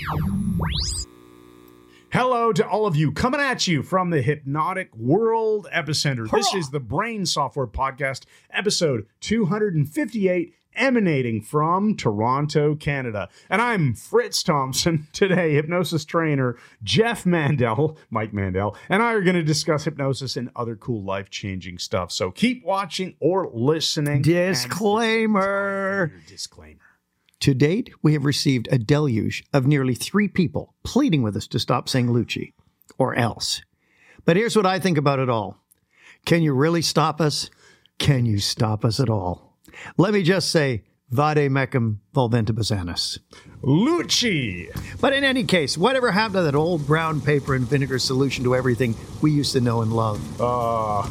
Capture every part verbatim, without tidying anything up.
Hello to all of you, coming at you from the Hypnotic World Epicenter. Hurrah! This is the Brain Software Podcast, episode two fifty-eight, emanating from Toronto, Canada. And I'm Fritz Thompson, today hypnosis trainer Jeff Mandel, Mike Mandel, and I are going to discuss hypnosis and other cool life-changing stuff. So keep watching or listening. Disclaimer. And disclaimer. To date, we have received a deluge of nearly three people pleading with us to stop saying Lucci, or else. But here's what I think about it all. Can you really stop us? Can you stop us at all? Let me just say, vade mecum volventibus anus. Lucci! But in any case, whatever happened to that old brown paper and vinegar solution to everything we used to know and love? Uh,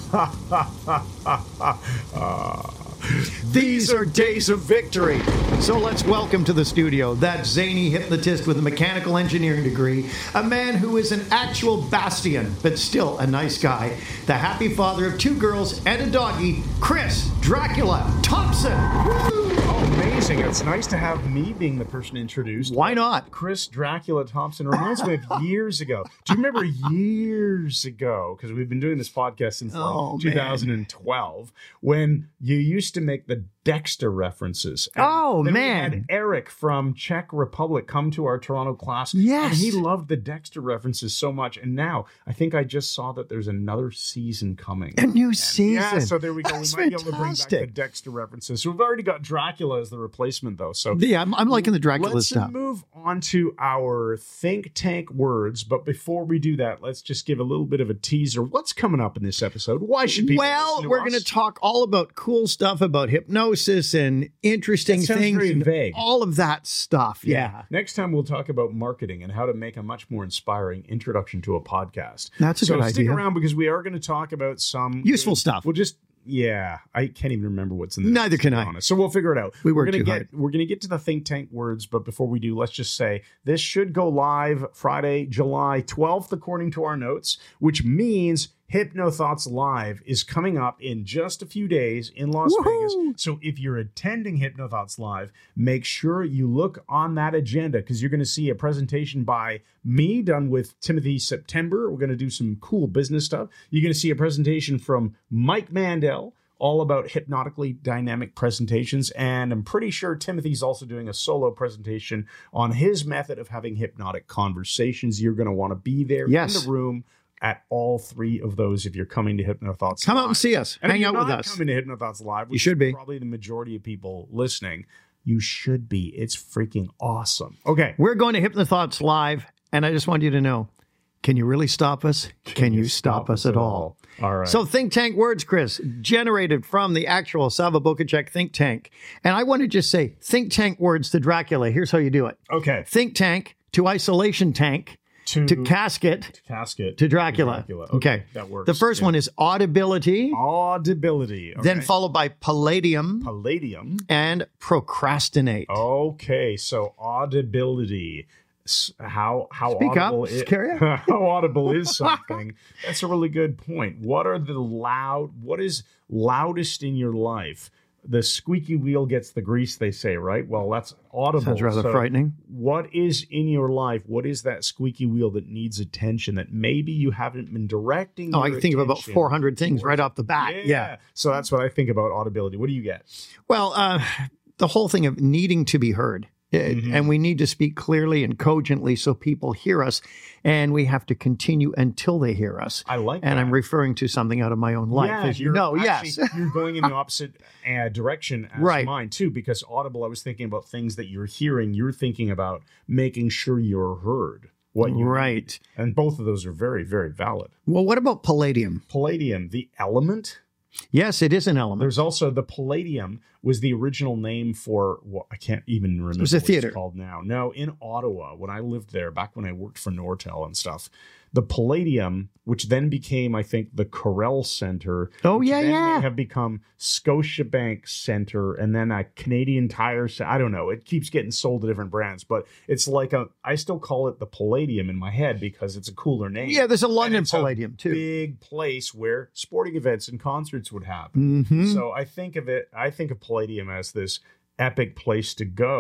uh, These are days of victory. So let's welcome to the studio that zany hypnotist with a mechanical engineering degree, a man who is an actual bastion, but still a nice guy, the happy father of two girls and a doggy, Chris Dracula Thompson. Woo! Oh, amazing. It's nice to have me being the person introduced. Why not? Chris Dracula Thompson reminds me of years ago. Do you remember years ago, because we've been doing this podcast since like Oh, two thousand twelve, when you used to make the Dexter references. And Oh, then man. We had Eric from Czech Republic come to our Toronto class. Yes. And he loved the Dexter references so much. And now I think I just saw that there's another season coming. A new And season. Yeah, so there we go. That's we might be able to bring back the fantastic. Dexter references. So we've already got Dracula as the replacement, though. So Yeah, I'm, I'm liking the Dracula let's stuff. move on to our think tank words. But before we do that, let's just give a little bit of a teaser. What's coming up in this episode? Why should people Well, listen to we're us? going to talk all about cool stuff about hypnosis and interesting That sounds things very and vague. all of that stuff. Yeah. Next time we'll talk about marketing and how to make a much more inspiring introduction to a podcast. That's a so good stick idea. around because we are going to talk about some Useful stuff. We'll just yeah, I can't even remember what's in the Neither notes, can to be I. honest. So we'll figure it out. We we're work gonna too get hard. we're gonna get to the think tank words, but before we do, let's just say this should go live Friday, July twelfth, according to our notes, which means HypnoThoughts Live is coming up in just a few days in Las Woohoo! Vegas. So if you're attending HypnoThoughts Live, make sure you look on that agenda because you're going to see a presentation by me done with Timothy September. We're going to do some cool business stuff. You're going to see a presentation from Mike Mandel, all about hypnotically dynamic presentations. And I'm pretty sure Timothy's also doing a solo presentation on his method of having hypnotic conversations. You're going to want to be there Yes. in the room at all three of those if you're coming to HypnoThoughts Come Live. out and see us. And if Hang you're out with not us. coming to HypnoThoughts Live, which You should is be. probably the majority of people listening, you should be. It's freaking awesome. Okay. We're going to HypnoThoughts Live, and I just want you to know, can you really stop us? Can, you stop, us at all? All right. So think tank words, Chris, generated from the actual Sava Bokacek think tank. And I want to just say think tank words to Dracula. Here's how you do it. okay. Think tank to isolation tank To, to casket casket to Dracula. Dracula. Okay. That works. The first Yeah. one is audibility, Audibility. Okay. then followed by palladium Palladium. and procrastinate. Okay. So audibility. S- How how Speak up, audible is, Scaria. how audible is something? That's a really good point. What are the loud? What is loudest in your life? The squeaky wheel gets the grease, they say, right? Well, that's audible. Sounds rather So frightening. What is in your life? What is that squeaky wheel that needs attention that maybe you haven't been directing? Oh, I your can think of about attention four hundred things right off the bat. Yeah. Yeah. So that's what I think about audibility. What do you get? Well, uh, the whole thing of needing to be heard. Uh, Mhm. And we need to speak clearly and cogently so people hear us. And we have to continue until they hear us. I like And that. I'm referring to something out of my own life, Yeah, as you you're know. actually- Yes. You're going in the opposite uh, direction as Right. mine, too, because audible, I was thinking about things that you're hearing. You're thinking about making sure you're heard. What you Right. And both of those are very, very valid. Well, what about palladium? Palladium, the element. Yes, it is an element. There's also the Palladium was the original name for what I can't even remember was a what theater. it's called now. No, in Ottawa, when I lived there, back when I worked for Nortel and stuff, the Palladium, which then became, I think, the Corel Center. Oh, which yeah, then yeah. may have become Scotiabank Center, and then a Canadian Tire Center. I don't know. It keeps getting sold to different brands, but it's like a. I still call it the Palladium in my head because it's a cooler name. Yeah, there's a And London it's a Palladium, too. Big place where sporting events and concerts would happen. Mm-hmm. So I think of it, I think of Palladium as this epic place to go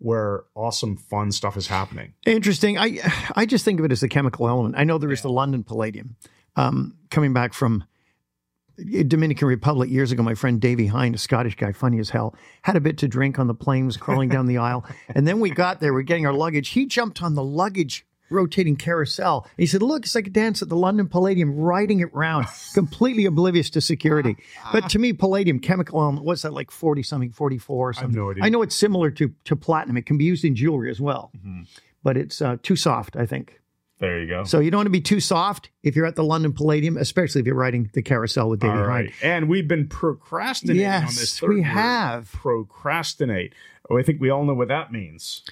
where awesome, fun stuff is happening. Interesting. I I just think of it as a chemical element. I know there is Yeah. the London Palladium. Um, coming back from Dominican Republic years ago, my friend Davey Hine, a Scottish guy, funny as hell, had a bit to drink on the plane, was crawling down the aisle. And then we got there, we're getting our luggage. He jumped on the luggage rotating carousel. He said, look, it's like a dance at the London Palladium, riding it round, completely oblivious to security. But to me, Palladium, chemical element, what's that, like forty something, forty-four or something? I have no idea. I know it's similar to, to platinum. It can be used in jewelry as well. Mm-hmm. But it's uh, too soft, I think. There you go. So you don't want to be too soft if you're at the London Palladium, especially if you're riding the carousel with Davey All Hine. right. And we've been procrastinating Yes, on this third we word, have. Procrastinate. Oh, I think we all know what that means.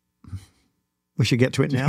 We should get to it now.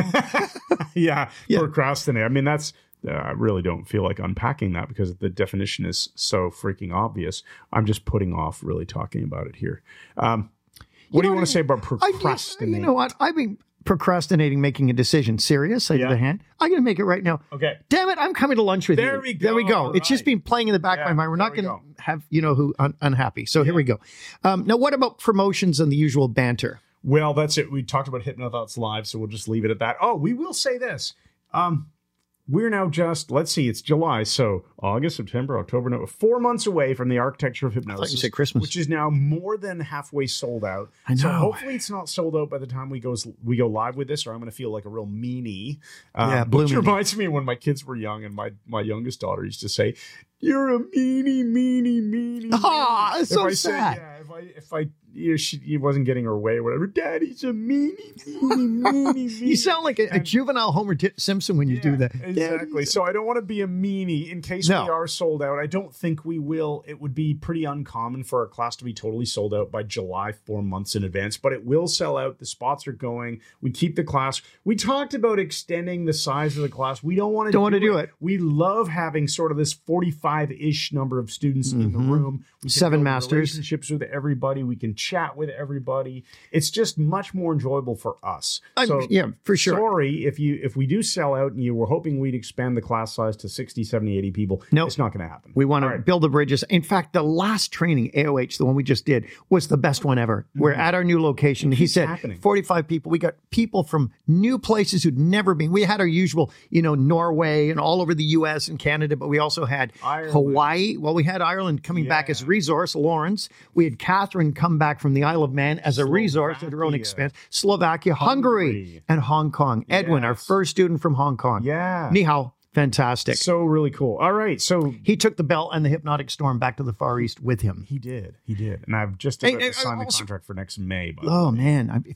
yeah, Yeah. procrastinate. I mean, that's, uh, I really don't feel like unpacking that because the definition is so freaking obvious. I'm just putting off really talking about it here. Um, what do you know want what? to say about I, procrastinate? you know what? I've been procrastinating making a decision. Serious, side Yeah. of the hand. I'm going to make it right now. Okay. Damn it, I'm coming to lunch with you. There we There we go. go. It's just Right. been playing in the back Yeah, of my mind. We're there not we going go. to have, you know, who un- unhappy. So here we go. Um, now, what about promotions and the usual banter? Well, that's it. We talked about HypnoThoughts Live, so we'll just leave it at that. Oh, we will say this. Um, we're now just, let's see, it's July, so August, September, October, no, four months away from the Architecture of Hypnosis. you said Christmas. Which is now more than halfway sold out. I So know. hopefully it's not sold out by the time we goes we go live with this, or I'm going to feel like a real meanie. Um, Yeah, blue which meanie. reminds me of when my kids were young and my, my youngest daughter used to say, you're a meanie, meanie, meanie. Ah, meanie." it's so if I said, sad. yeah, if I, if I, you know, she, he wasn't getting her way or whatever, Daddy's a meanie, meanie, meanie, meanie. You sound like a, a And- juvenile Homer T- Simpson when you do yeah, that. Exactly. So I don't want to be a meanie in case No. we are sold out. I don't think we will. It would be pretty uncommon for our class to be totally sold out by July, four months in advance, but it will sell out. The spots are going. We keep the class. We talked about extending the size of the class. We don't want to Don't do want to do it. it. We love having sort of this forty-five-ish number of students in the room. We can Seven build masters. relationships with everybody. We can chat with everybody. It's just much more enjoyable for us. I'm- So yeah, for sure. Sorry if you if we do sell out and you were hoping we'd expand the class size to sixty, seventy, eighty people. Nope. It's not going to happen. We want to All right. build the bridges. In fact, the last training, A O H, the one we just did, was the best one ever. We're at our new location. He keeps said happening. forty-five people. We got people from new places who'd never been. We had our usual, you know, Norway and all over the U S and Canada, but we also had Ireland. Hawaii. Well, we had Ireland coming back Yeah. as resource, Lawrence. We had Catherine come back from the Isle of Man as a resource at her own Slovakia. expense. Slovakia, Hungary, Hungary. and Hong Kong. Edwin, our Yes. first student from Hong Kong. Yeah. Ni hao. Fantastic. So really cool. All right. So He took the bell and the hypnotic storm back to the Far East with him. he did. He did. And I've just Hey, about hey, to sign the also- contract for next May. But Oh man, I,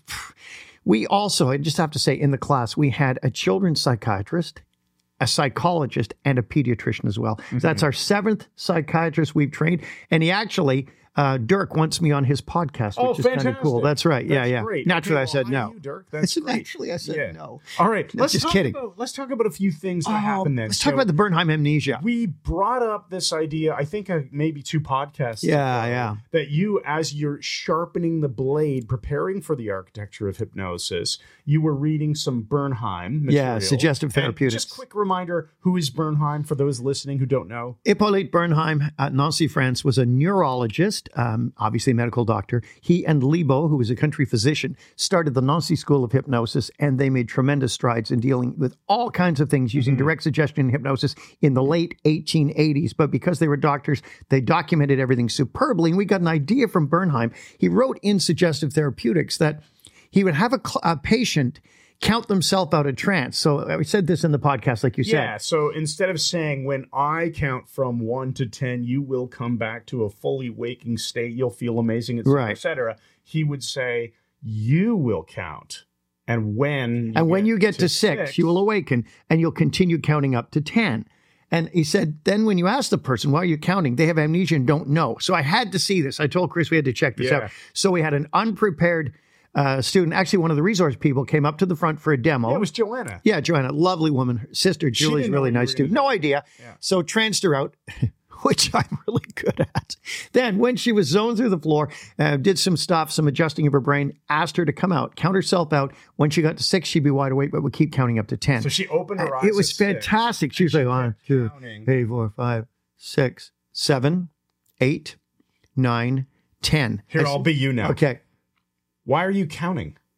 we also, I just have to say, in the class we had a children's psychiatrist, a psychologist, and a pediatrician as well. So that's our seventh psychiatrist we've trained, and he actually. Uh, Dirk wants me on his podcast, which Oh, is kind of fantastic. cool. That's right. Yeah, That's yeah. great. Naturally, Okay, I said well, hi no. you, Dirk. That's great. Actually, I said Yeah. no. All right. Let's just talk kidding. About, let's talk about a few things that Oh, happened then. let's talk So about the Bernheim amnesia. we brought up this idea, I think uh, maybe two podcasts Yeah, ago, yeah. that you, as you're sharpening the blade, preparing for the Architecture of Hypnosis, you were reading some Bernheim material. Yeah, suggestive And therapeutics. just quick reminder, who is Bernheim for those listening who don't know? Hippolyte Bernheim at Nancy, France, was a neurologist, um, obviously a medical doctor. He and Libo, who was a country physician, started the Nancy School of Hypnosis, and they made tremendous strides in dealing with all kinds of things using direct suggestion and hypnosis in the late eighteen eighties. But because they were doctors, they documented everything superbly. And we got an idea from Bernheim. He wrote in Suggestive Therapeutics that he would have a, cl- a patient count themselves out of trance. So we said this in the podcast, like you said. Yeah, so instead of saying, when I count from one to ten, you will come back to a fully waking state, you'll feel amazing, et cetera, Right. et cetera, he would say, you will count. And when you And when get you get to, to six, six, you will awaken and you'll continue counting up to ten. And he said, then when you ask the person, why are you counting? They have amnesia and don't know. So I had to see this. I told Chris we had to check this Yeah. out. So we had an unprepared uh, student. Actually, one of the resource people came up to the front for a demo. Yeah, it was Joanna. Yeah, Joanna, lovely woman. Her sister, Julie's didn't know really you were nice gonna too. No idea. So tranced her out, which I'm really good at. Then when she was zoned through the floor, uh, did some stuff, some adjusting of her brain, asked her to come out, count herself out. When she got to six, she'd be wide awake, but would keep counting up to ten. So she opened her eyes. It was at six. fantastic. She was like, one, two, counting. three, four, five, six, seven, eight, nine, ten. Here, I I'll said, be you now. Okay. Why are you counting?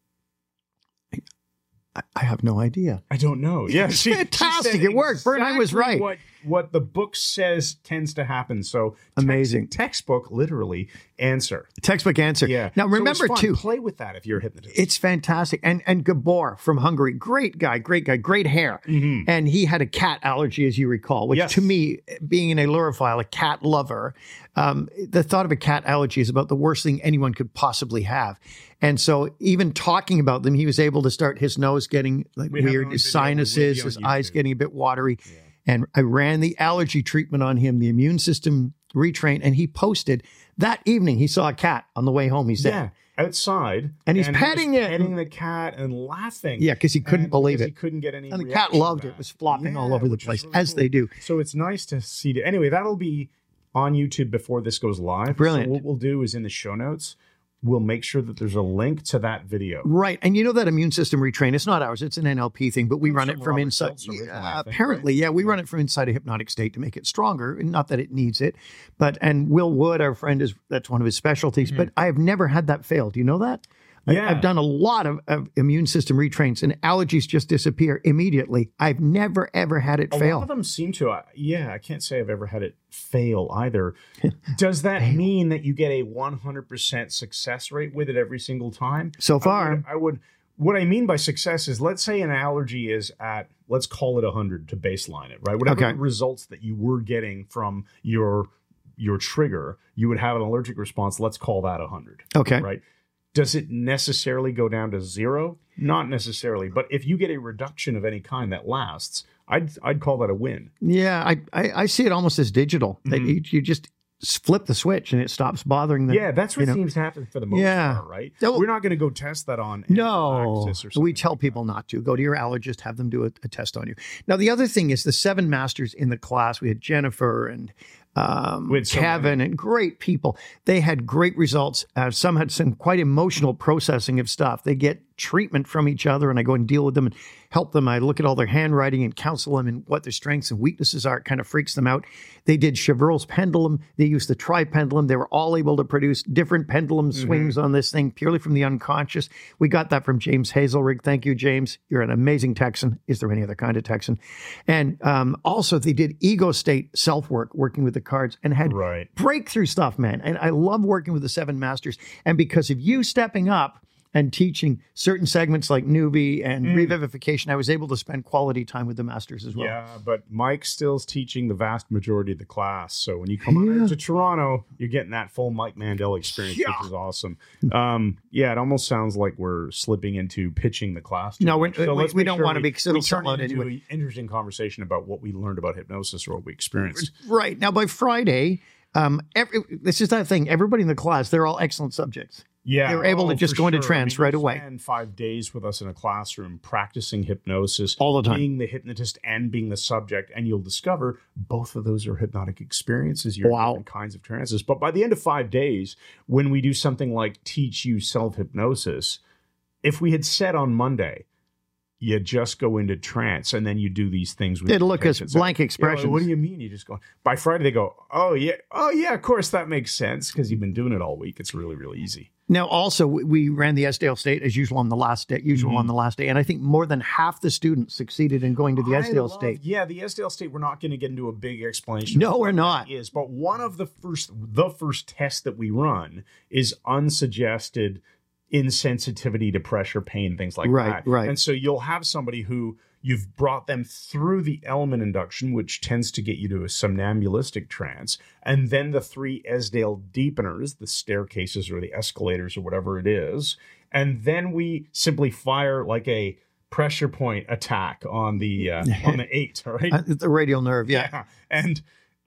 have no idea. I don't know. Yeah, It's she, fantastic. she said It worked. Bert, I was exactly right. What, what the book says tends to happen. So Amazing. Text, textbook, literally, answer. Textbook answer. Yeah. Now, So remember, it's fun. too, play with that if you're a hypnotist. it's fantastic. And and Gabor from Hungary, great guy, great guy, great hair. Mhm. And he had a cat allergy, as you recall, which Yes. to me, being an allurophile, a cat lover, um, the thought of a cat allergy is about the worst thing anyone could possibly have. And so even talking about them, he was able to start his nose getting like We have it weird, on his video. It will be sinuses, on his eyes YouTube. getting a bit watery. And I ran the allergy treatment on him, the immune system retrain, and he posted that evening he saw a cat on the way home. He said, yeah, outside. And he's he petting was it. Petting the cat and laughing. Yeah, because he couldn't And believe because it. He couldn't get any And the cat reaction loved it. back. It was flopping all Yeah, over the which is place, really as cool. they do. So it's nice to see it. Anyway, that'll be on YouTube before this goes live. Brilliant. So what we'll do is in the show notes, we'll make sure that there's a link to that video. Right. And you know that immune system retrain, it's not ours. It's an N L P thing, but we Comes run from it from Robert inside. Seltzer originally, Yeah, I think, apparently, right? yeah. We run it from inside a hypnotic state to make it stronger. Not that it needs it. But, and Will Wood, our friend, is that's one of his specialties. But I have never had that fail. Do you know that? I- Yeah. I've done a lot of, of immune system retrains and allergies just disappear immediately. I've never, ever had it A fail. lot of them seem to. Uh, yeah, I can't say I've ever had it fail either. Does that mean that you get a one hundred percent success rate with it every single time? So I far. would, I would. What I mean by success is, let's say an allergy is at, let's call it one hundred to baseline it, right? Whatever Okay. results that you were getting from your your trigger, you would have an allergic response. Let's call that one hundred. Okay. Right? Does it necessarily go down to zero? Not necessarily. But if you get a reduction of any kind that lasts, I'd I'd call that a win. Yeah, I, I, I see it almost as digital. That Mhm. you, you just flip the switch and it stops bothering the. Yeah, that's what you know. seems to happen for the most Yeah. part, right? So- We're not going to go test that on No, anaphylaxis or something we tell like people not to. Go to your allergist, have them do a, a test on you. Now, the other thing is the seven masters in the class. We had Jennifer and um, We had so Kevin and great people. They had great results. Uh, some had some quite emotional processing of stuff. They get treatment from each other, and I go and deal with them and help them. I look at all their handwriting and counsel them and what their strengths and weaknesses are. It kind of freaks them out. They did Chevreul's pendulum. They used the tripendulum. They were all able to produce different pendulum swings on this thing purely from the unconscious. We got that from James Hazelrig. Thank you, James. You're an amazing Texan. Is there any other kind of Texan? And um, also, they did ego state self work, working with the cards, and had Right. breakthrough stuff, man. And I love working with the seven masters. And because of you stepping up and teaching certain segments like Nuvi and revivification, I was able to spend quality time with the masters as well. Yeah, but Mike still's teaching the vast majority of the class. So when you come out to Toronto, you're getting that full Mike Mandel experience, Yeah. which is awesome. Um, yeah, it almost sounds like we're slipping into pitching the class. too No, we- much. So we- let's we make don't sure wanna we- be, 'cause it'll we sell turn out it into anyway. an interesting conversation about what we learned about hypnosis or what we experienced. Right. Now, by Friday, um, every, this is that thing. Everybody in the class, they're all excellent subjects. Yeah, They were able to oh, just for go into sure. trance I mean, right you away. Spend five days with us in a classroom practicing hypnosis All the time. being the hypnotist and being the subject, and you'll discover both of those are hypnotic experiences. You're in Wow. different kinds of trances. But by the end of five days, when we do something like teach you self hypnosis, if we had said on Monday, you just go into trance and then you do these things with They'd your look as patients. blank You know, expressions. what do you mean? You just go by Friday. They go, oh yeah, oh yeah. Of course that makes sense because you've been doing it all week. It's really really easy. Now, also, we- we ran the Esdale State as usual on the last day, usual Mm-hmm. on the last day, and I think more than half the students succeeded in going to the I Esdale love- State. Yeah, the Esdale State. We're not going to get into a big explanation. No, of we're what not. that Is but one of the first, the first test that we run is unsuggested insensitivity to pressure, pain, things like Right, that. right. And so you'll have somebody who you've brought them through the element induction, which tends to get you to a somnambulistic trance, and then the three Esdale deepeners, the staircases or the escalators or whatever it is, and then we simply fire like a pressure point attack on the uh, on the eight, right? Uh, the radial nerve, yeah. Yeah. And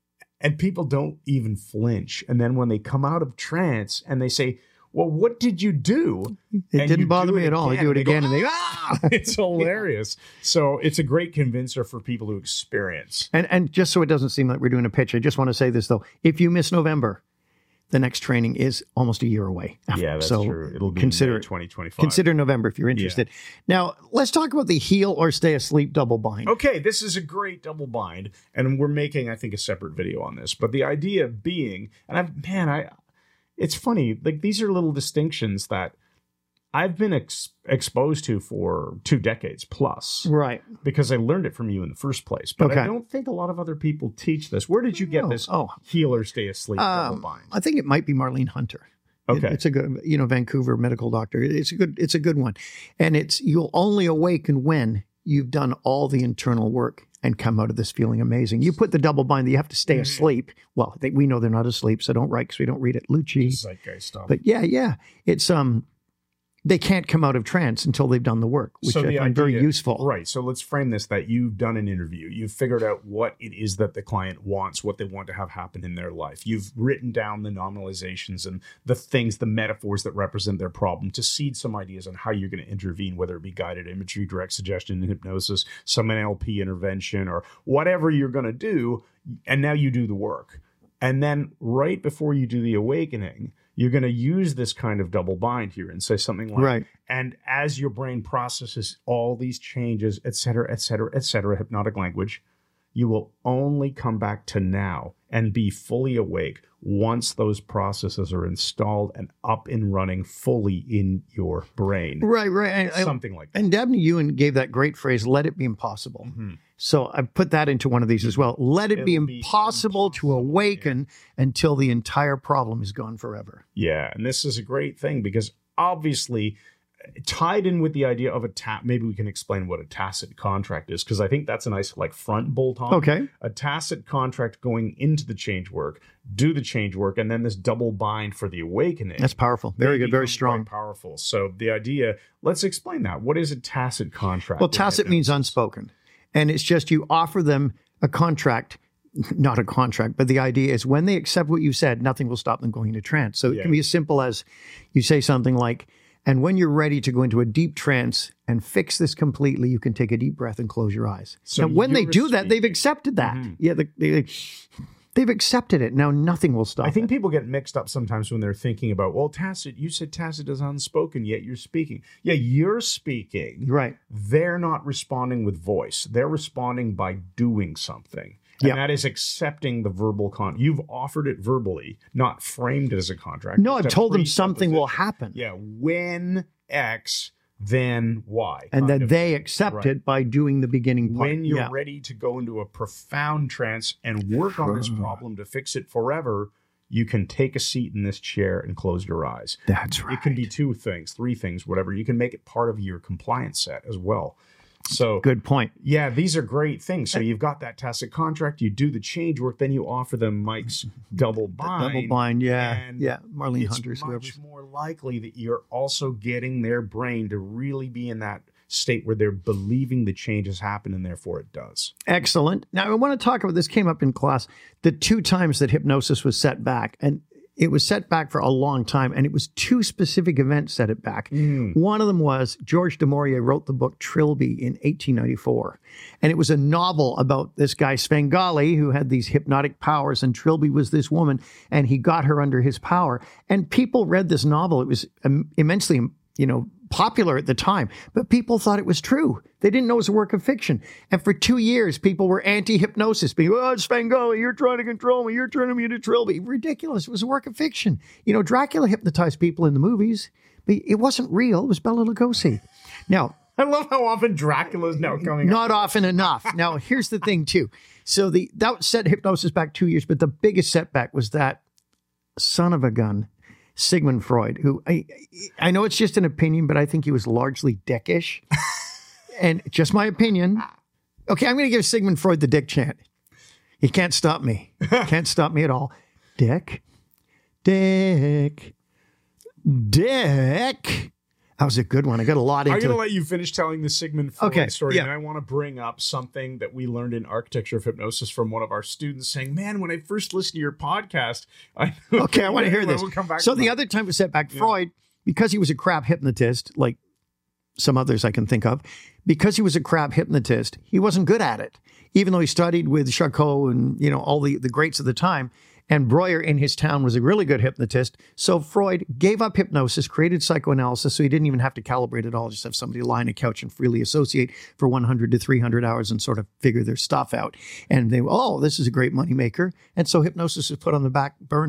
and people don't even flinch. And then when they come out of trance and they say, well, what did you do? It And didn't you bother do me it at all. I again, do it and they go, again, and they ah! It's hilarious. So it's a great convincer for people who experience. And and just so it doesn't seem like we're doing a pitch, I just want to say this though: if you miss November, the next training is almost a year away. Yeah, that's so true. It'll be consider May it. twenty twenty-five. Consider November if you're interested. Now, let's talk about the heal or stay asleep double bind. Okay, this is a great double bind, and we're making, I think, a separate video on this. But the idea being, and I, man, I, it's funny. Like these are little distinctions that I've been ex- exposed to for two decades plus. Right. Because I learned it from you in the first place. But Okay. I don't think a lot of other people teach this. Where did you get Oh, this oh. healer stay asleep double Um, bind? I think it might be Marlene Hunter. It- Okay. it's a good, you know, Vancouver medical doctor. It's a good, it's a good one. And it's, you'll only awaken when you've done all the internal work and come out of this feeling amazing. You put the double bind that you have to stay Mm-hmm. asleep. Well, they, we know they're not asleep, so don't write because we don't read it. Lucci. Zeitgeist stuff. But yeah, yeah. It's, um, they can't come out of trance until they've done the work, which So I the find very idea- useful. Right. So let's frame this that you've done an interview. You've figured out what it is that the client wants, what they want to have happen in their life. You've written down the nominalizations and the things, the metaphors that represent their problem to seed some ideas on how you're going to intervene, whether it be guided imagery, direct suggestion, hypnosis, some N L P intervention, or whatever you're going to do. And now you do the work. And then right before you do the awakening, you're going to use this kind of double bind here and say something like, Right. and as your brain processes all these changes, et cetera, et cetera, et cetera, hypnotic language, you will only come back to now and be fully awake once those processes are installed and up and running fully in your brain. Right, right. And, I- Something like that. and Dabney Ewan gave that great phrase, let it be impossible. So I put that into one of these as well. Let it be It'll be impossible to impossible, awaken until the entire problem is gone forever. Yeah, and this is a great thing because obviously tied in with the idea of a ta- maybe we can explain what a tacit contract is because I think that's a nice like front bolt on. Okay. A tacit contract going into the change work, do the change work, and then this double bind for the awakening. That's powerful. Very They good. Very become strong. quite powerful. So the idea, let's explain that. What is a tacit contract? Well, in tacit means hypnosis? unspoken. And it's just you offer them a contract, not a contract, but the idea is when they accept what you said, nothing will stop them going into trance. So it Yeah. can be as simple as you say something like, and when you're ready to go into a deep trance and fix this completely, you can take a deep breath and close your eyes. So now, when they you're do that, they've speaking. accepted that. Yeah, they, they, they've accepted it. Now, nothing will stop I think it. people get mixed up sometimes when they're thinking about, well, tacit, you said tacit is unspoken, yet you're speaking. Yeah, you're speaking. Right. They're not responding with voice. They're responding by doing something. And Yeah. that is accepting the verbal con. You've offered it verbally, not framed it as a contract. No, I've Just a told them something will presupposition. happen. Yeah, when X, then Y. And kind then of they thing. accept Right. it by doing the beginning part. When you're Yeah. ready to go into a profound trance and work on this problem to fix it forever, you can take a seat in this chair and close your eyes. That's right. It can be two things, three things, whatever. You can make it part of your compliance set as well. So Good point. yeah, these are great things. So you've got that tacit contract, you do the change work, then you offer them Mike's double bind. Double bind, yeah. and Yeah. Marlene it's Hunter's, much whoever's. more likely that you're also getting their brain to really be in that state where they're believing the change has happened and therefore it does. Excellent. Now, I want to talk about this, came up in class, the two times that hypnosis was set back. And it was set back for a long time, and it was two specific events set it back. One of them was George du Maurier wrote the book Trilby in eighteen ninety-four. And it was a novel about this guy, Svengali, who had these hypnotic powers, and Trilby was this woman, and he got her under his power. And people read this novel. It was um, immensely, you know, popular at the time, but people thought it was true. They didn't know it was a work of fiction. And for two years, people were anti-hypnosis, being, oh, Svengali, you're trying to control me. You're turning me into Trilby. Ridiculous. It was a work of fiction. You know, Dracula hypnotized people in the movies, but it wasn't real. It was Bela Lugosi. Now, I love how often Dracula's now coming up. not often enough. Now, here's the thing, too. So the that set hypnosis back two years, but the biggest setback was that son of a gun, Sigmund Freud, who I, I know it's just an opinion, but I think he was largely dickish. And just my opinion. Okay, I'm going to give Sigmund Freud the dick chant. He can't stop me. Can't stop me at all. Dick, dick, dick. That was a good one. I got a lot I'm into going to it. let you finish telling the Sigmund Freud Okay, story, yeah. and I want to bring up something that we learned in Architecture of Hypnosis from one of our students saying, man, when I first listened to your podcast, I Okay, I want to hear Anyway, this. We'll come back so to the that. other time was set back, Freud, because he was a crap hypnotist, like some others I can think of, because he was a crap hypnotist, he wasn't good at it, even though he studied with Charcot and, you know, all the, the greats of the time. And Breuer in his town was a really good hypnotist. So Freud gave up hypnosis, created psychoanalysis, so he didn't even have to calibrate it all, just have somebody lie on a couch and freely associate for one hundred to three hundred hours and sort of figure their stuff out. And they, oh, this is a great moneymaker. And so hypnosis is put on the back burner,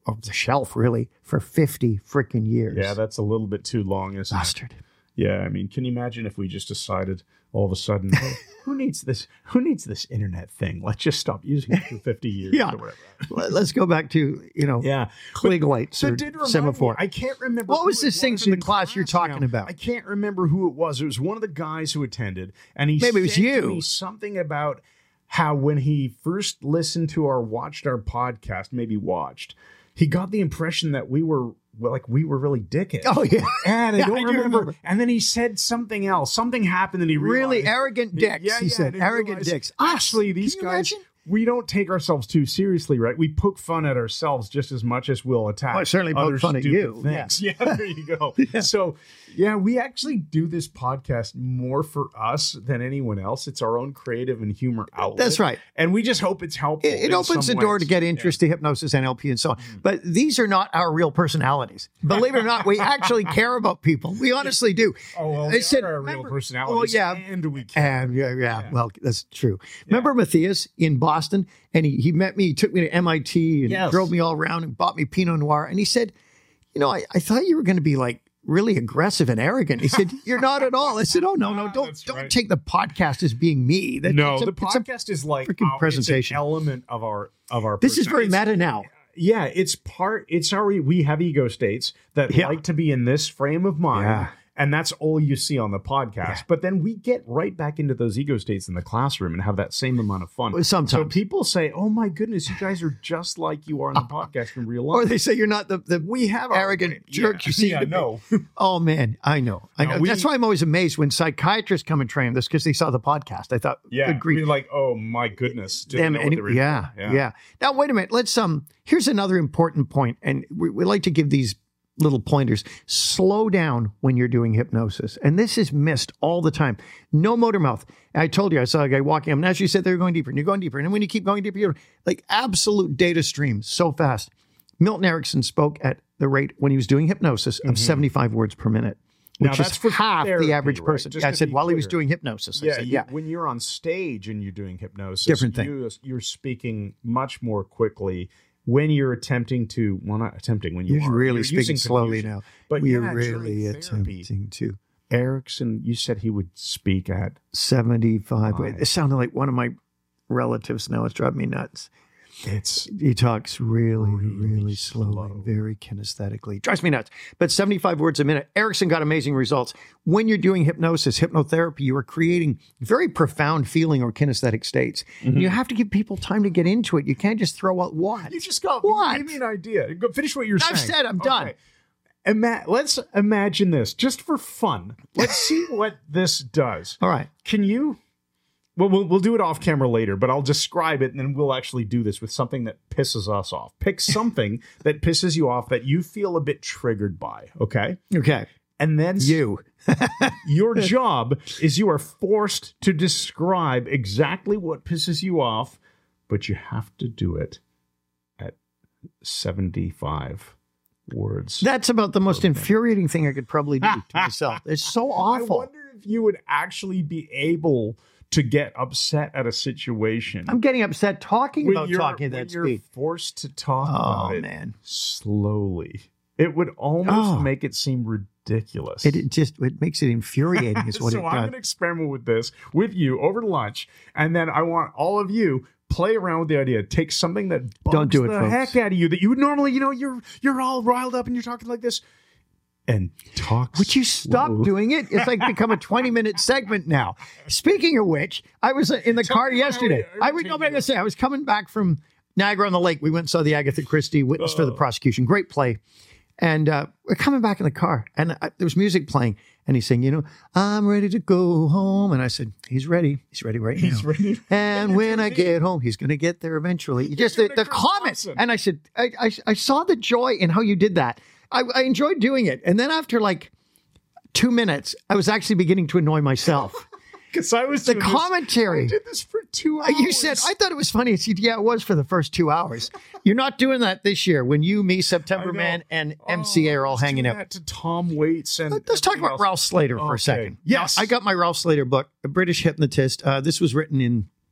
of the shelf, really, for fifty freaking years. Yeah, that's a little bit too long, isn't Bastard. it? Yeah, I mean, can you imagine if we just decided all of a sudden, hey, who needs this? Who needs this internet thing? Let's just stop using it for fifty years. Yeah. Or whatever. Let- Let's go back to, you know, Yeah. Klieg lights So or it did remind semaphore. me, I can't remember. What was who it this thing was from the in class you're talking now. about? I can't remember who it was. It was one of the guys who attended, and he Maybe it was said to you. me something about how when he first listened to our watched our podcast, maybe watched, he got the impression that we were well, like we were really dickheads. Oh, yeah. And I Yeah, don't I do remember. remember. And then he said something else. Something happened, and he realized, Really arrogant dicks, Yeah, he yeah, said. and he Arrogant realized, dicks. Actually, these Can you guys. imagine? We don't take ourselves too seriously, right? We poke fun at ourselves just as much as we'll attack. Well, I certainly poke other fun at stupid you. Things. Yeah. yeah, there you go. yeah. So, yeah, we actually do this podcast more for us than anyone else. It's our own creative and humor outlet. That's right. And we just hope it's helpful. It, it in opens the some door ways. to get interest to hypnosis, N L P, and so on. But these are not our real personalities. Believe it or not, we actually care about people. We honestly do. Oh, well, I they said, are our real remember- personalities. Well, yeah. And we care. And yeah, yeah, well, that's true. Remember Matthias in Boston? And he, he met me, he took me to M I T and Yes. drove me all around and bought me Pinot Noir. And he said, you know, I, I thought you were going to be like really aggressive and arrogant. He said, you're not at all. I said, oh, no, no, Ah, don't that's don't right. take the podcast as being me. That, No, it's a- the it's a- podcast is like freaking our- presentation. It's an element of our of our. This is very it's- meta now. Yeah, it's part. It's our. We have ego states that Yeah. like to be in this frame of mind, Yeah. and that's all you see on the podcast. Yeah. But then we get right back into those ego states in the classroom and have that same amount of fun. Well, sometimes. So people say, "Oh my goodness, you guys are just like you are on the podcast in real life." Or they say you're not the, the we have our- arrogant yeah, jerk you seem yeah, to be. no. Oh, man, I know. I No, know. we- That's why I'm always amazed when psychiatrists come and train this because they saw the podcast. I thought, Yeah, good grief. we're like, "Oh my goodness." Didn't Them, know what any- they were yeah, doing. yeah, Now, wait a minute. Let's um. Here's another important point, and we, we like to give these little pointers. Slow down when you're doing hypnosis, and this is missed all the time. No motor mouth. I told you I saw a guy walking up, and as you said, they're going deeper, and you're going deeper, and then when you keep going deeper, you're like absolute data stream so fast. Milton Erickson spoke at the rate when he was doing hypnosis of seventy-five words per minute, Now, which that's is for half therapy, the average right? person. Just Yeah, I to said be while he was clear. doing hypnosis. I Yeah, said, you- yeah. when you're on stage and you're doing hypnosis, Different thing. You, you're speaking much more quickly. When you're attempting to, well, not attempting. When you You're are, really you're speaking using slowly confusion. now. But we yeah, are really during therapy, attempting to. Erickson, you said he would speak at. seventy-five. Right. It sounded like one of my relatives now. It's driving me nuts. It's He talks really, really, Really slowly, slow. very kinesthetically. Drives me nuts. But seventy-five words a minute. Erickson got amazing results. When you're doing hypnosis, hypnotherapy, you are creating very profound feeling or kinesthetic states. Mm-hmm. And you have to give people time to get into it. You can't just throw out what. you just got What? Give me an idea. Go finish what you're I've saying. said I'm done. Ima- let's imagine this just for fun. Let's see what this does. All right. Can you? Well, well, we'll do it off camera later, but I'll describe it and then we'll actually do this with something that pisses us off. Pick something that pisses you off that you feel a bit triggered by, okay? Okay. And then s- You. your job is you are forced to describe exactly what pisses you off, but you have to do it at seventy-five words. That's about the most infuriating thing I could probably do to myself. It's so I awful. wonder if you would actually be able to get upset at a situation. I'm getting upset talking when about you're, talking at when that you're speed. forced to talk Oh, about it man. slowly. It would almost Oh. make it seem ridiculous. It, it just it makes it infuriating is what so it I'm does. going to experiment with this with you over lunch, and then I want all of you play around with the idea. Take something that bugs Don't do it, the folks. heck out of you that you would normally, you know, you're you're all riled up and you're talking like this, and talk. Would you stop slow. doing it? It's like become a twenty minute segment now. Speaking of which, I was uh, in the Tell car me how yesterday. it I would no, but I'm irritated gonna say I was coming back from Niagara on the Lake. We went and saw the Agatha Christie Witness for the Oh. Prosecution. Great play. And uh, we're coming back in the car, and I, there was music playing, and he's saying, you know, I'm ready to go home. And I said, he's ready. He's ready right He's now. ready. And when I get home, he's going to get there eventually. Just the, doing the a Chris comments. Thompson. And I said, I, I, I saw the joy in how you did that. I, I enjoyed doing it. And then after like two minutes, I was actually beginning to annoy myself. Because I was The doing this- commentary. I did this for two hours. You said, I thought it was funny. I said, yeah, it was for the first two hours. You're not doing that this year when you, me, September I know. Man, and M C A are all I was hanging doing out. that to Tom Waits and Let's talk everything about else. Ralph Slater for Okay. a second. Yes. I got my Ralph Slater book, A British Hypnotist. Uh, this was written in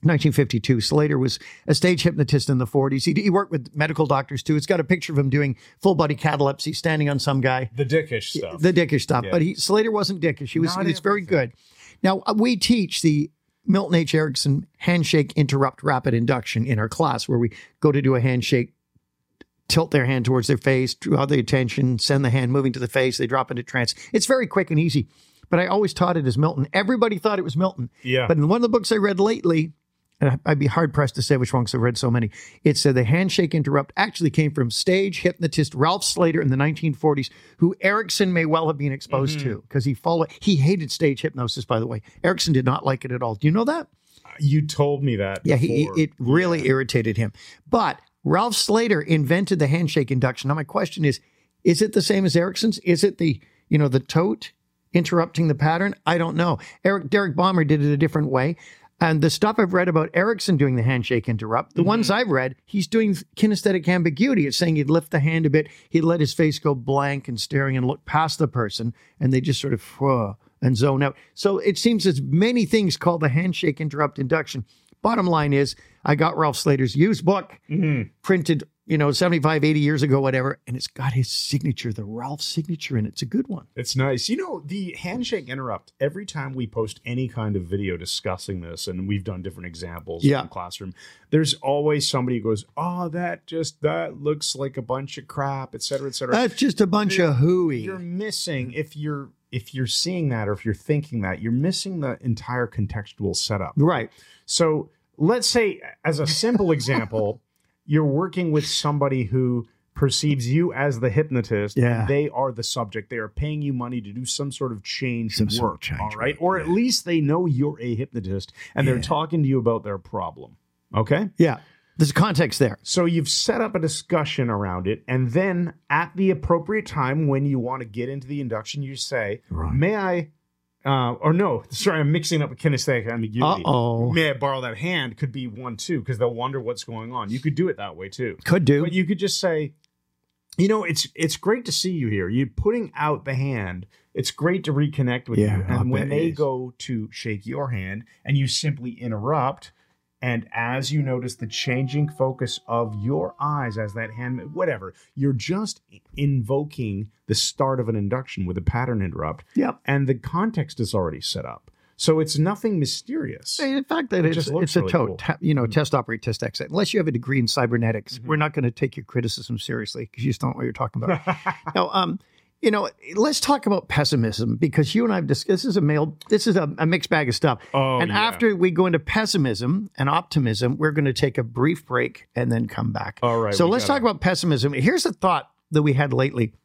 nineteen fifty-two. Slater was a stage hypnotist in the forties. He, he worked with medical doctors too. It's got a picture of him doing full body catalepsy, standing on some guy. The dickish stuff. The dickish stuff. Yeah. But he, Slater wasn't dickish. He was, Not he was very everything. good. Now, we teach the Milton H. Erickson handshake interrupt rapid induction in our class, where we go to do a handshake, tilt their hand towards their face, draw the attention, send the hand moving to the face, they drop into trance. It's very quick and easy. But I always taught it as Milton. Everybody thought it was Milton. Yeah. But in one of the books I read lately, and I'd be hard-pressed to say which one because I've read so many, it said the handshake interrupt actually came from stage hypnotist Ralph Slater in the nineteen forties, who Erickson may well have been exposed Mm-hmm. to because he followed. He hated stage hypnosis, by the way. Erickson did not like it at all. Do you know that? You told me that. Yeah, he, before. it really irritated him. But Ralph Slater invented the handshake induction. Now, my question is, is it the same as Erickson's? Is it the, you know, the tote interrupting the pattern? I don't know. Eric Derek Balmer did it a different way. And the stuff I've read about Erickson doing the handshake interrupt, the Mm-hmm. ones I've read, he's doing kinesthetic ambiguity. It's saying he'd lift the hand a bit, he'd let his face go blank and staring and look past the person, and they just sort of whoa, and zone out. So it seems there's many things called the handshake interrupt induction. Bottom line is, I got Ralph Slater's used book, Mm-hmm. printed, you know, seventy-five, eighty years ago, whatever, and it's got his signature, the Ralph signature in it. It's a good one. It's nice. You know, the handshake interrupt, every time we post any kind of video discussing this, and we've done different examples Yeah. in the classroom, there's always somebody who goes, oh, that just, that looks like a bunch of crap, et cetera, et cetera. That's just a bunch of hooey. You're missing, if you're, if you're seeing that, or if you're thinking that, you're missing the entire contextual setup. Right. So let's say, as a simple example, you're working with somebody who perceives you as the hypnotist. Yeah. And they are the subject. They are paying you money to do some sort of change Some work. sort of change all right. work, Or at yeah. least they know you're a hypnotist and Yeah. they're talking to you about their problem. Okay. Yeah. There's context there. So you've set up a discussion around it. And then at the appropriate time, when you want to get into the induction, you say, Right. may I, uh, or no, sorry, I'm mixing up a kinesthetic ambiguity. Uh-oh. May I borrow that hand could be one too, because they'll wonder what's going on. You could do it that way too. Could do. But you could just say, you know, it's it's great to see you here. You're putting out the hand. It's great to reconnect with Yeah, you. I'll And when bet they it is. go to shake your hand and you simply interrupt, and as you notice the changing focus of your eyes as that hand, whatever, you're just invoking the start of an induction with a pattern interrupt. Yep. And the context is already set up. So it's nothing mysterious. In fact, that It it's, just looks it's a really tote, cool. ta- you know, test operate, test exit. Unless you have a degree in cybernetics, Mm-hmm. we're not going to take your criticism seriously because you just don't know what you're talking about. Now, um, you know, let's talk about pessimism because you and I have discussed, this is a male, this is a, a mixed bag of stuff. Oh, and yeah. after we go into pessimism and optimism, we're going to take a brief break and then come back. All right, So we let's gotta- talk about pessimism. Here's a thought that we had lately.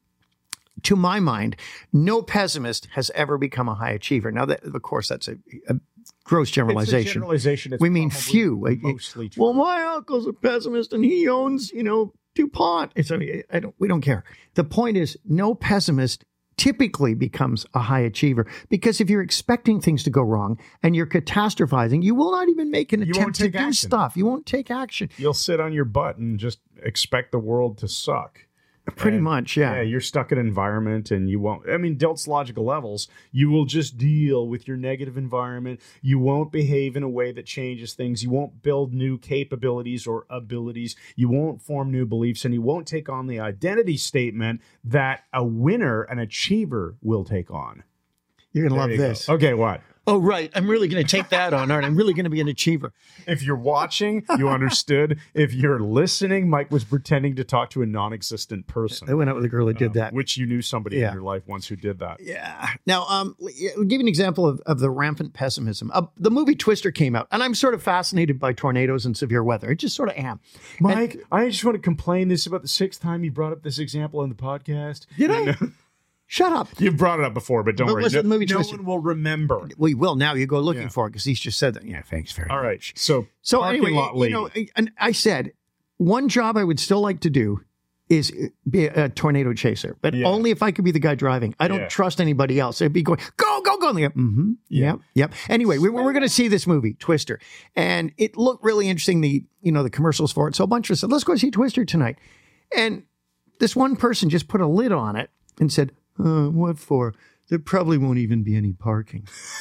To my mind, no pessimist has ever become a high achiever. Now, that, of course, that's a, a gross It's a generalization. generalization. It's We mean probably few. I- Mostly true. Well, my uncle's a pessimist and he owns, you know, DuPont. It's, I, mean, I don't, we don't care. The point is, no pessimist typically becomes a high achiever because if you're expecting things to go wrong and you're catastrophizing, you will not even make an You won't attempt to take do action. stuff. You won't take action. You'll sit on your butt and just expect the world to suck. Pretty And, much, yeah. Yeah, you're stuck in an environment and you won't, I mean, Delt's logical levels, you will just deal with your negative environment. You won't behave in a way that changes things. You won't build new capabilities or abilities. You won't form new beliefs and you won't take on the identity statement that a winner, an achiever will take on. You're going to There love you go. this. Okay, what? Oh, right. I'm really going to take that on, aren't I? I'm really going to be an achiever. If you're watching, you understood. If you're listening, Mike was pretending to talk to a non-existent person. I went out with a girl who did um, that. Which you knew somebody Yeah. in your life once who did that. Yeah. Now, um, I'll give you an example of, of the rampant pessimism. Uh, the movie Twister came out, and I'm sort of fascinated by tornadoes and severe weather. I just sort of am. Mike, I just want to complain. This is about the sixth time you brought up this example in the podcast. Did I? Shut up. You've brought it up before, but don't But worry. listen No, to the movie no Twister. one will remember. We will now. You go looking Yeah. for it because he's just said that. Yeah, thanks very All much. right. So, So parking anyway, lot you lady. know, and I said one job I would still like to do is be a tornado chaser, but Yeah. only if I could be the guy driving. I don't Yeah. trust anybody else. I'd be going, go, go, go. And they go, mm-hmm. Yeah. Yep. Yep. Anyway, we, we're going to see this movie, Twister. And it looked really interesting. The, you know, the commercials for it. So a bunch of us said, let's go see Twister tonight. And this one person just put a lid on it and said, uh, what for? There probably won't even be any parking.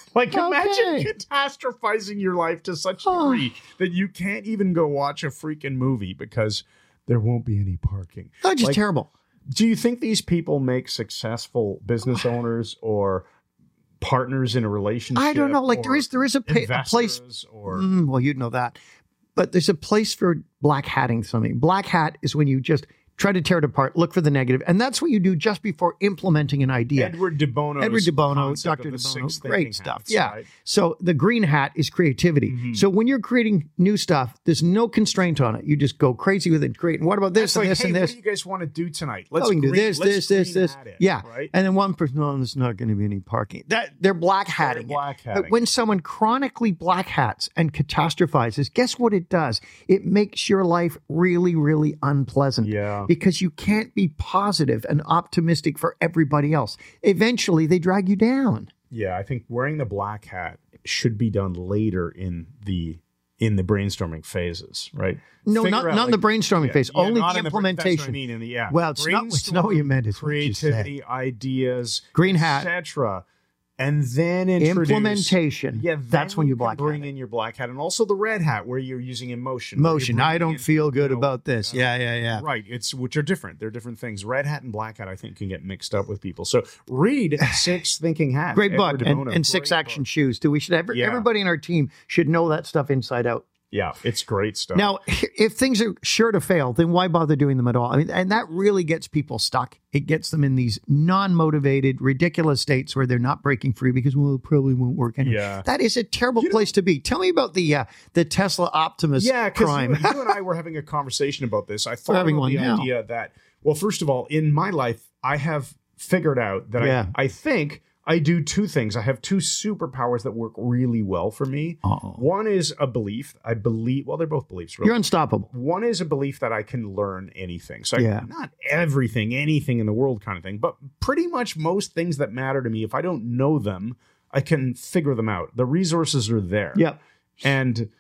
Like, imagine Okay. catastrophizing your life to such a Oh. degree that you can't even go watch a freaking movie because there won't be any parking. Oh, just Like, terrible. do you think these people make successful business owners or partners in a relationship? I don't know. Like there or is there is a, pa- a place. investors Or Mm, well, you'd know that. But there's a place for black hatting something. Black hat is when you just try to tear it apart, look for the negative, and that's what you do just before implementing an idea. Edward de Bono. Edward de Bono, Doctor de Bono, great stuff. Hats, Yeah. right? So the green hat is creativity. Mhm. So when you're creating new stuff, there's no constraint on it. You just go crazy with it. Great. And what about this It's and like, this hey, and this? what do you guys want to do tonight? Let's Oh, we can do green- this, let's this, this, green this. hat it, Yeah. right? And then one person, no, there's not going to be any parking. That they're black hatting. it. black But hatting. when someone chronically black hats and catastrophizes, guess what it does? It makes your life really, really unpleasant. Yeah. Because you can't be positive and optimistic for everybody else. Eventually, they drag you down. Yeah, I think wearing the black hat should be done later in the in the brainstorming phases, right? No, Figure not, out, not in the like- brainstorming yeah, phase. yeah, only not the in that's what I implementation. mean, in the, yeah. Well, it's not, it's not what you meant. It's what you said. creativity, ideas, Green hat. et cetera, and then introduce Implementation. Yeah, That's then when you can black bring hat it. in your black hat, and also the red hat where you're using emotion. where you're Motion. I bringing don't in, feel good you know, about this. uh, Yeah, yeah, yeah. Right. It's which are different. They're different things. Red hat and black hat, I think, can get mixed up with people. So read Six Thinking Hats. Great Edward book. de And, Bono. and Six Great Action book. Shoes, too. We should have, Yeah. everybody in our team should know that stuff inside out. Yeah, it's great stuff. Now, if things are sure to fail, then why bother doing them at all? I mean, and that really gets people stuck. It gets them in these non-motivated, ridiculous states where they're not breaking free because, well, it probably won't work anyway. Yeah. That is a terrible place to be. Tell me about the uh, the Tesla Optimus yeah, because crime. you, you and I were having a conversation about this. I thought having about one the now. idea that, well, first of all, in my life, I have figured out that Yeah. I, I think I do two things. I have two superpowers that work really well for me. Uh-oh. One is a belief. I believe, well, they're both beliefs, really. You're unstoppable. One is a belief that I can learn anything. So I, Yeah. not everything, anything in the world kind of thing, but pretty much most things that matter to me, if I don't know them, I can figure them out. The resources are there. Yep. And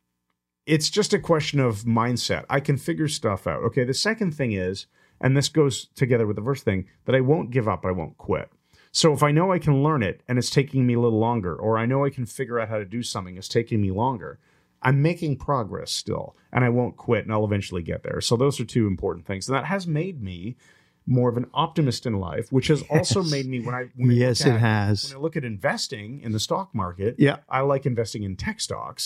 it's just a question of mindset. I can figure stuff out. Okay, the second thing is, and this goes together with the first thing, that I won't give up, I won't quit. So if I know I can learn it and it's taking me a little longer, or I know I can figure out how to do something, it's taking me longer, I'm making progress still, and I won't quit, and I'll eventually get there. So those are two important things. And that has made me more of an optimist in life, which has also made me, when I when I Yes, look it at, has. when I look at investing in the stock market, Yeah. I like investing in tech stocks,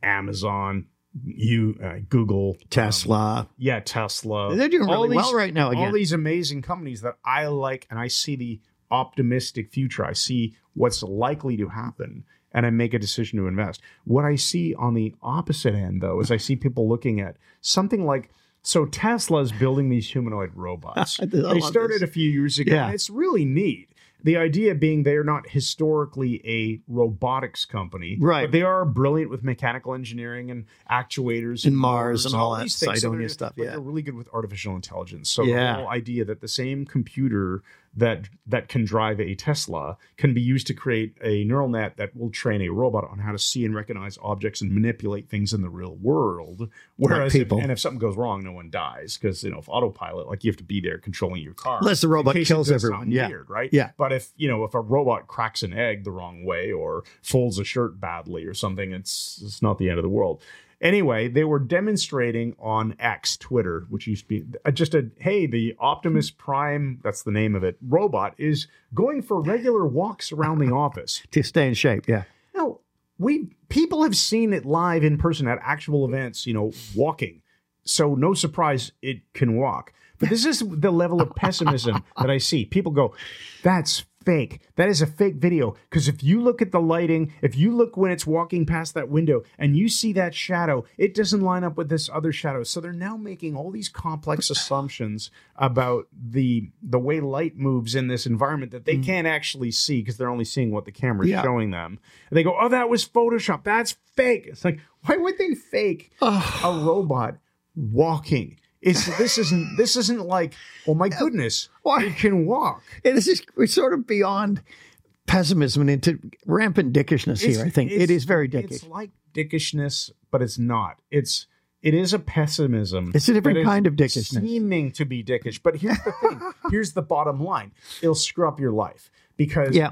Amazon, you, uh, Google, Tesla. um, yeah, Tesla. They're doing All really well right now again. All these amazing companies that I like, and I see the optimistic future. I see what's likely to happen, and I make a decision to invest. What I see on the opposite end, though, is I see people looking at something like, so Tesla's building these humanoid robots. I They love started this. a few years ago, Yeah. and it's really neat. The idea being they are not historically a robotics company, Right. But they are brilliant with mechanical engineering and actuators And Mars motors and all that these things. So Cydonia they're- stuff, but yeah. they're really good with artificial intelligence. So Yeah. the whole idea that the same computer that that can drive a Tesla can be used to create a neural net that will train a robot on how to see and recognize objects and manipulate things in the real world. Whereas, if, people. and if something goes wrong, no one dies because you know if autopilot, like you have to be there controlling your car. Unless the robot in case it kills does everyone, something yeah. weird, right? Yeah. But if you know if a robot cracks an egg the wrong way or folds a shirt badly or something, it's it's not the end of the world. Anyway, they were demonstrating on X, Twitter, which used to be uh, just a, hey, the Optimus Prime, that's the name of it, robot is going for regular walks around the office. To stay in shape, yeah. Now, we people have seen it live in person at actual events, you know, walking. So no surprise it can walk. But this is the level of pessimism that I see. People go, that's fake. That is a fake video. Because if you look at the lighting, if you look when it's walking past that window and you see that shadow, it doesn't line up with this other shadow. So they're now making all these complex assumptions about the the way light moves in this environment that they can't actually see because they're only seeing what the camera's Yeah. showing them. And they go, oh, that was Photoshop. That's fake. It's like, why would they fake a robot walking? It's this isn't this isn't like, oh my goodness, Why? it can walk. It is just, we're sort of beyond pessimism and into rampant dickishness here, I think. It It's- is very dickish. It's like dickishness, but it's not. It's it is a pessimism. It's a different that is kind of dickishness. Seeming to be dickish, but here's the thing. Here's the bottom line. It'll screw up your life because Yeah.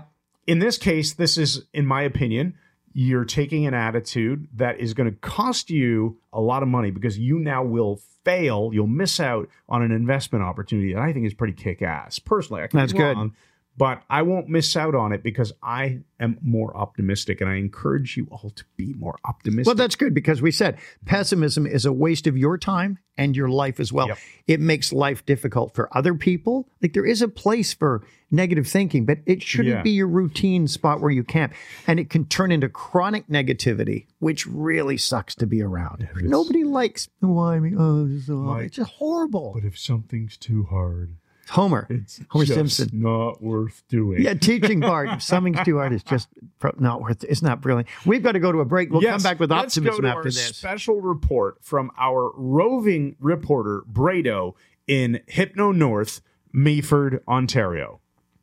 in this case, this is, in my opinion, you're taking an attitude that is going to cost you a lot of money because you now will fail. You'll miss out on an investment opportunity that I think is pretty kick-ass. Personally, I can That's be wrong, good. but I won't miss out on it because I am more optimistic, and I encourage you all to be more optimistic. Well, that's good because we said pessimism is a waste of your time and your life as well. Yep. It makes life difficult for other people. Like there is a place for negative thinking, but it shouldn't Yeah. be your routine spot where you camp. And it can turn into chronic negativity, which really sucks to be around. it's- Nobody likes, why me? Oh, this is so Why- it's just horrible. But if something's too hard, Homer. it's Homer just Simpson. not worth doing. Yeah, teaching Bart. If something's too hard, it's just pro- not worth it. It's not brilliant. We've got to go to a break. We'll Yes, come back with let's optimism go to after our this. special report from our roving reporter, Brado, in Hypno North, Meaford, Ontario.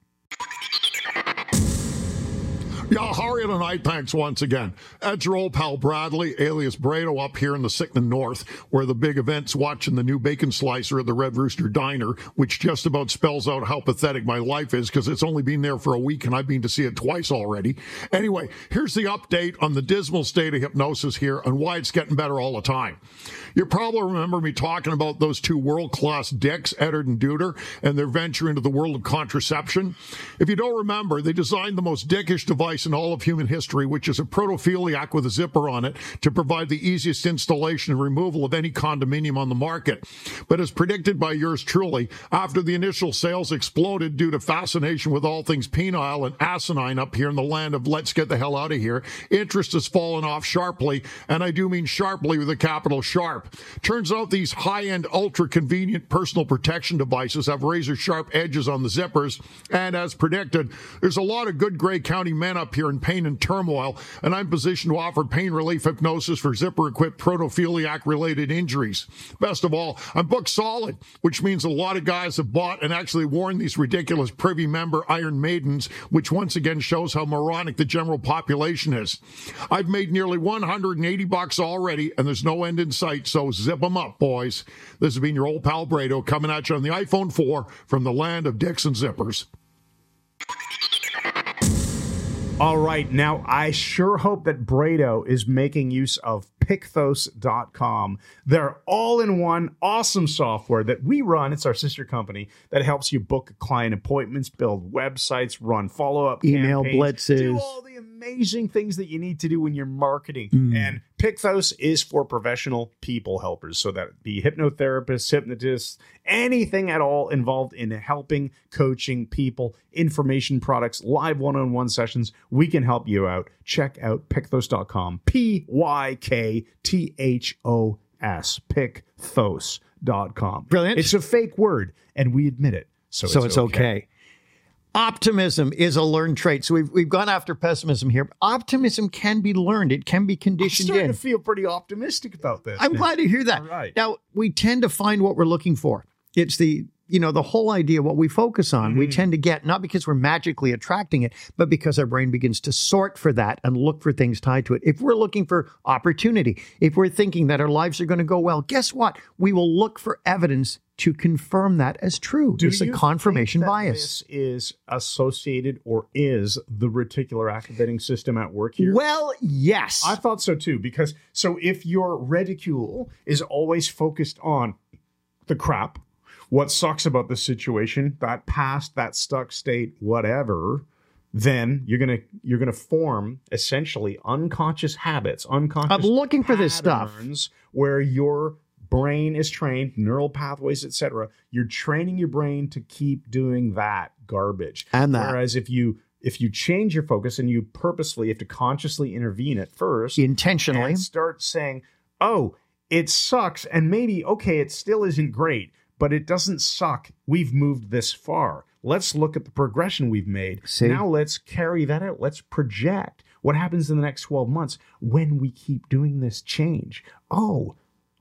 Yeah, how are you tonight? Thanks once again. That's your old pal Bradley, alias Brado, up here in the Sickman North, where the big event's watching the new bacon slicer at the Red Rooster Diner, which just about spells out how pathetic my life is because it's only been there for a week and I've been to see it twice already. Anyway, here's the update on the dismal state of hypnosis here and why it's getting better all the time. You probably remember me talking about those two world-class dicks, Eddard and Duder, and their venture into the world of contraception. If you don't remember, they designed the most dickish device in all of human history, which is a protophiliac with a zipper on it to provide the easiest installation and removal of any condominium on the market. But as predicted by yours truly, after the initial sales exploded due to fascination with all things penile and asinine up here in the land of let's get the hell out of here, interest has fallen off sharply, and I do mean sharply with a capital sharp. Turns out these high-end, ultra-convenient personal protection devices have razor-sharp edges on the zippers, and as predicted, there's a lot of good Grey County men up here in pain and turmoil, and I'm positioned to offer pain relief hypnosis for zipper-equipped protophiliac-related injuries. Best of all, I'm booked solid, which means a lot of guys have bought and actually worn these ridiculous Privy member Iron Maidens, which once again shows how moronic the general population is. I've made nearly one hundred eighty bucks already, and there's no end in sight, so zip them up, boys. This has been your old pal Brado coming at you on the iPhone four from the land of dicks and zippers. All right, now I sure hope that Brado is making use of Picthos dot com. They're all-in-one awesome software that we run. It's our sister company that helps you book client appointments, build websites, run follow-up Email campaigns, blitzes. do all the amazing things that you need to do when you're marketing. Mm. And Picthos is for professional people helpers, so that be hypnotherapists, hypnotists, anything at all involved in helping, coaching people, information products, live one-on-one sessions. We can help you out. Check out Picthos dot com. P Y K T H O S. Picthos dot com. Brilliant. It's a fake word, and we admit it. So, So it's, it's okay. Optimism is a learned trait. So we've we've gone after pessimism here. Optimism can be learned. It can be I'm conditioned starting in. to feel pretty optimistic about this. I'm glad to hear that. All right. Now, we tend to find what we're looking for. It's the, you know, the whole idea, what we focus on, we tend to get, not because we're magically attracting it, but because our brain begins to sort for that and look for things tied to it. If we're looking for opportunity, if we're thinking that our lives are going to go well, guess what? We will look for evidence to confirm that as true. Do It's a you confirmation think that bias. This is associated or is the reticular activating system at work here? Well, yes. I thought so too, because so if your reticule is always focused on the crap, what sucks about the situation, that past, that stuck state, whatever, then you're gonna you're gonna form essentially unconscious habits, unconscious I'm looking for this stuff. patterns where your brain is trained, neural pathways, et cetera. You're training your brain to keep doing that garbage. And that. Whereas if you if you change your focus and you purposely have to consciously intervene at first, Intentionally. and start saying, "Oh, it sucks," and maybe okay, it still isn't great, but it doesn't suck. We've moved this far. Let's look at the progression we've made. See? Now let's carry that out. Let's project what happens in the next twelve months when we keep doing this change. Oh,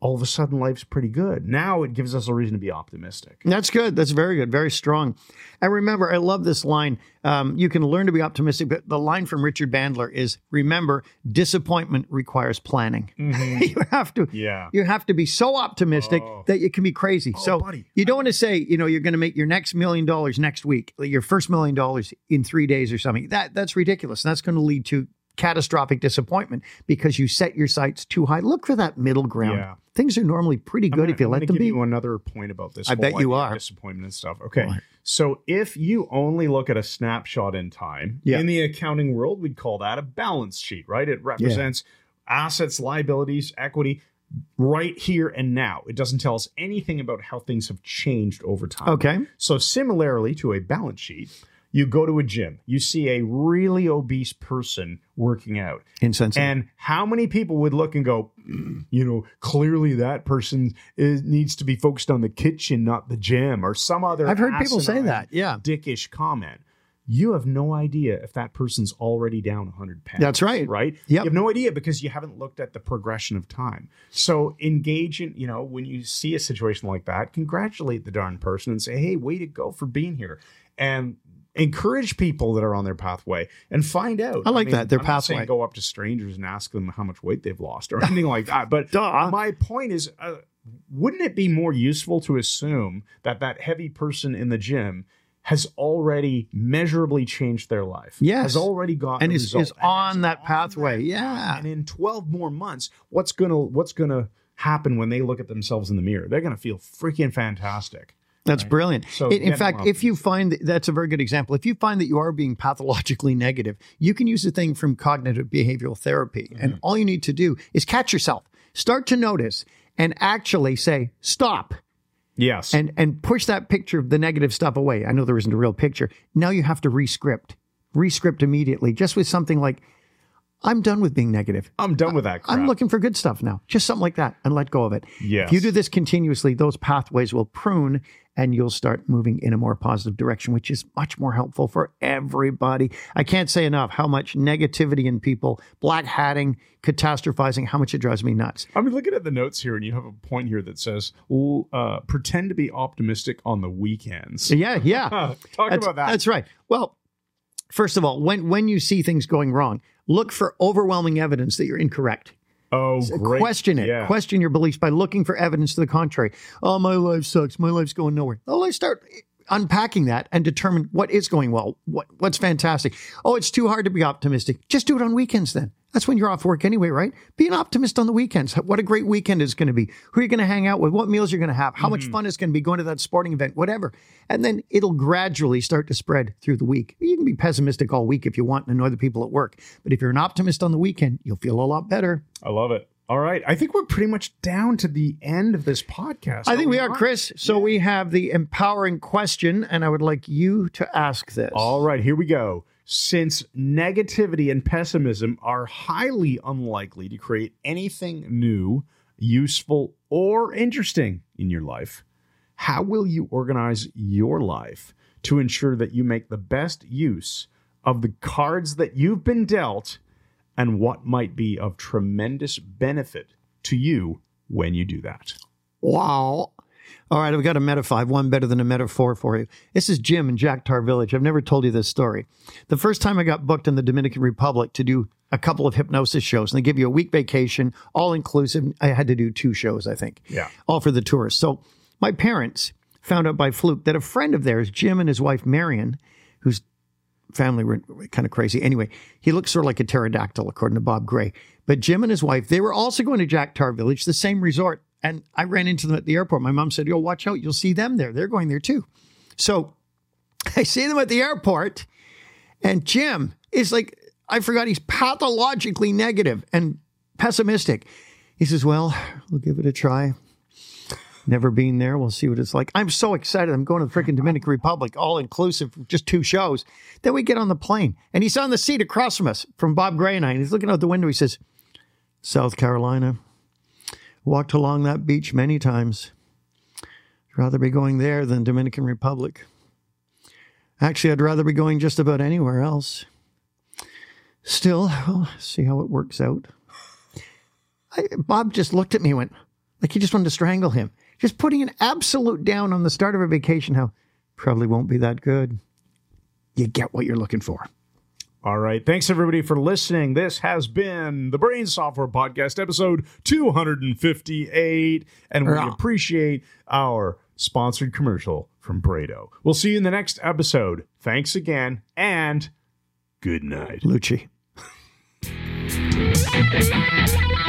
all of a sudden life's pretty good. Now it gives us a reason to be optimistic. That's good. That's very good. Very strong. And remember, I love this line. Um, you can learn to be optimistic, but the line from Richard Bandler is, remember, disappointment requires planning. Mm-hmm. you have to, yeah. you have to be so optimistic oh. that you can be crazy. Oh, so buddy. you don't want to say, you know, you're going to make your next million dollars next week, your first million dollars in three days or something. That that's ridiculous. And that's going to lead to catastrophic disappointment because you set your sights too high. Look for that middle ground. Yeah. Things are normally pretty good gonna, if you I'm let them give be. You another point about this. I bet you are. Disappointment and stuff. Okay. What? So if you only look at a snapshot in time, yeah. in the accounting world, we'd call that a balance sheet, right? It represents yeah. assets, liabilities, equity right here and now. It doesn't tell us anything about how things have changed over time. Okay. So similarly to a balance sheet, you go to a gym, you see a really obese person working out. Insensitive. And how many people would look and go, you know, clearly that person is, needs to be focused on the kitchen, not the gym, or some other I've heard people say that. Yeah. dickish comment. You have no idea if that person's already down one hundred pounds. That's right. Right? Yep. You have no idea because you haven't looked at the progression of time. So engage in, you know, when you see a situation like that, congratulate the darn person and say, hey, way to go for being here. And encourage people that are on their pathway and find out. I like I mean, that, their I'm pathway. Not saying go up to strangers and ask them how much weight they've lost or anything like that. But Duh. my point is, uh, wouldn't it be more useful to assume that that heavy person in the gym has already measurably changed their life? Yes. Has already gotten and a is, result, is on and that on pathway. that Yeah. path. And in twelve more months, what's gonna what's gonna happen when they look at themselves in the mirror? They're gonna feel freaking fantastic. That's Right. brilliant. So in, in get fact, more if you find that, that's a very good example. If you find that you are being pathologically negative, you can use a thing from cognitive behavioral therapy. Mm-hmm. And all you need to do is catch yourself, start to notice, and actually say, stop. Yes. And and push that picture of the negative stuff away. I know there isn't a real picture. Now you have to rescript. Rescript immediately, just with something like, I'm done with being negative. I'm done with that crap. I'm looking for good stuff now. Just something like that, and let go of it. Yes. If you do this continuously, those pathways will prune and you'll start moving in a more positive direction, which is much more helpful for everybody. I can't say enough how much negativity in people, black hatting, catastrophizing, how much it drives me nuts. I'm looking at the notes here, and you have a point here that says, well, uh, pretend to be optimistic on the weekends. Yeah, yeah. Talk that's, about that. That's right. Well, first of all, when, when you see things going wrong, look for overwhelming evidence that you're incorrect. Oh, great. Question it. Yeah. Question your beliefs by looking for evidence to the contrary. Oh, my life sucks. My life's going nowhere. Oh, let's start unpacking that and determine what is going well. What What's fantastic. Oh, it's too hard to be optimistic. Just do it on weekends then. That's when you're off work anyway, right? Be an optimist on the weekends. What a great weekend it's going to be. Who are you going to hang out with? What meals you're going to have? How mm-hmm. much fun it's going to be going to that sporting event, whatever. And then it'll gradually start to spread through the week. You can be pessimistic all week if you want and annoy the people at work. But if you're an optimist on the weekend, you'll feel a lot better. I love it. All right. I think we're pretty much down to the end of this podcast. I think we are, not? Chris. So yeah. we have the empowering question, and I would like you to ask this. All right. Here we go. Since negativity and pessimism are highly unlikely to create anything new, useful, or interesting in your life, how will you organize your life to ensure that you make the best use of the cards that you've been dealt, and what might be of tremendous benefit to you when you do that? Wow. All right, I've got a metaphor. I've one better than a metaphor for you. This is Jim in Jack Tar Village. I've never told you this story. The first time I got booked in the Dominican Republic to do a couple of hypnosis shows, and they give you a week vacation, all inclusive. I had to do two shows, I think. Yeah. All for the tourists. So my parents found out by fluke that a friend of theirs, Jim and his wife, Marion, whose family were kind of crazy. Anyway, he looked sort of like a pterodactyl, according to Bob Gray. But Jim and his wife, they were also going to Jack Tar Village, the same resort. And I ran into them at the airport. My mom said, yo, watch out. You'll see them there. They're going there too. So I see them at the airport. And Jim is like, I forgot, he's pathologically negative and pessimistic. He says, well, we'll give it a try. Never been there. We'll see what it's like. I'm so excited. I'm going to the freaking Dominican Republic, all inclusive, just two shows. Then we get on the plane. And he's on the seat across from us, from Bob Gray and I. And he's looking out the window. He says, South Carolina. Walked along that beach many times. I'd rather be going there than Dominican Republic. Actually, I'd rather be going just about anywhere else. Still, we'll see how it works out. I, Bob just looked at me and went, Like he just wanted to strangle him. Just putting an absolute down on the start of a vacation, how probably won't be that good. You get what you're looking for. All right. Thanks, everybody, for listening. This has been the Brain Software Podcast, episode two fifty-eight. And we Yeah. appreciate our sponsored commercial from Brado. We'll see you in the next episode. Thanks again, and good night. Lucci.